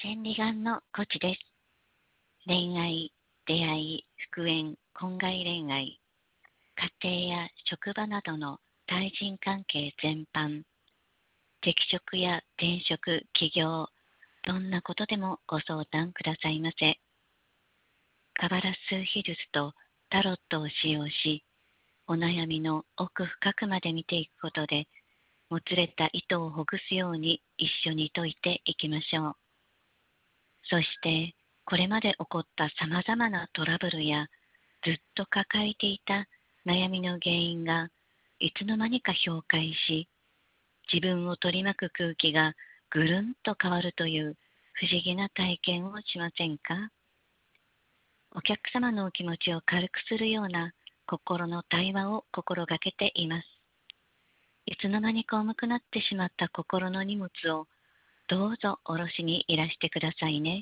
千里眼のコチです。恋愛、出会い、復縁、婚外恋愛、家庭や職場などの対人関係全般、適職や転職、起業、どんなことでもご相談くださいませ。カバラ数秘術とタロットを使用し、お悩みの奥深くまで見ていくことで、もつれた糸をほぐすように一緒に解いていきましょう。そして、これまで起こったさまざまなトラブルや、ずっと抱えていた悩みの原因が、いつの間にか氷解し、自分を取り巻く空気がぐるんと変わるという不思議な体験をしませんか？お客様のお気持ちを軽くするような心の対話を心がけています。いつの間にか重くなってしまった心の荷物をどうぞ下ろしにいらしてくださいね。